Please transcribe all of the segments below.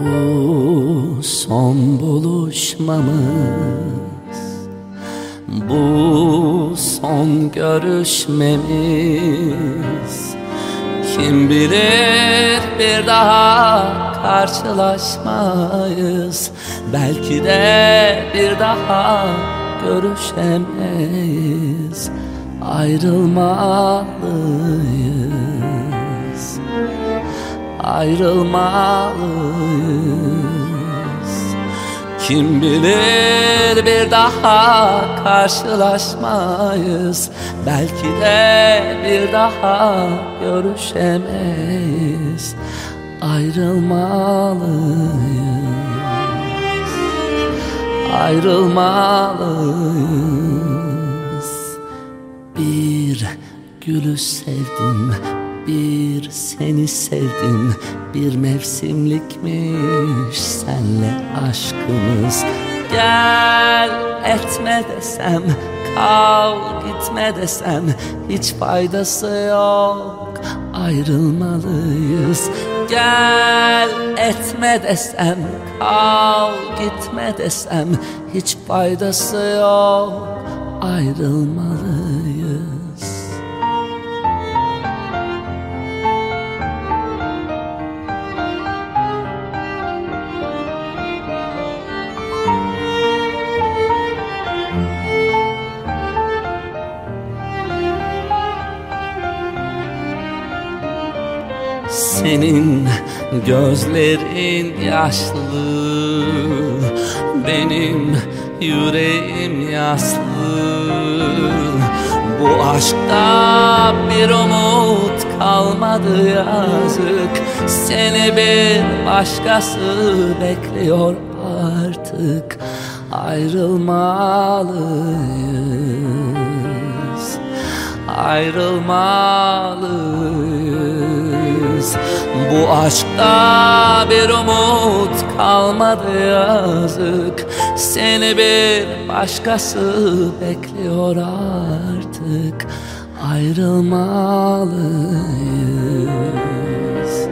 Bu son buluşmamız, bu son görüşmemiz, kim bilir bir daha karşılaşmayız. Belki de bir daha görüşemeyiz. Ayrılmalıyız, ayrılmalıyız. Kim bilir bir daha karşılaşmayız. Belki de bir daha görüşemeyiz. Ayrılmalıyız, ayrılmalıyız. Bir gülü sevdim, bir seni sevdim. Bir mevsimlikmiş senle aşkımız. Gel etme desem, kal gitme desem, hiç faydası yok. Ayrılmalıyız. Gel etme desem, kal gitme desem, hiç faydası yok. Ayrılmalıyız. Senin gözlerin yaşlı, benim yüreğim yaslı. Bu aşkta bir umut kalmadı yazık. Seni bir başkası bekliyor artık. Ayrılmalıyız, ayrılmalıyız. Bu aşkta bir umut kalmadı yazık. Seni bir başkası bekliyor artık. Ayrılmalıyız,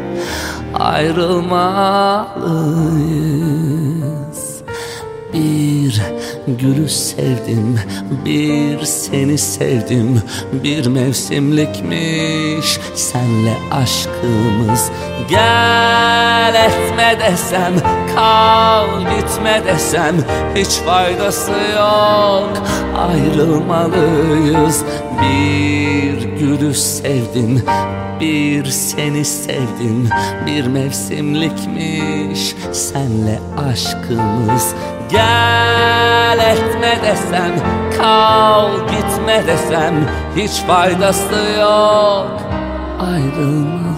ayrılmalıyız. Bir gülü sevdim, bir seni sevdim. Bir mevsimlikmiş senle aşkımız. Gel etme desem, kal gitme desem, hiç faydası yok. Ayrılmalıyız. Bir gülü sevdim, bir seni sevdim. Bir mevsimlikmiş senle aşkımız. Gel etme desem, kal gitme desem, hiç faydası yok. Ayrılma.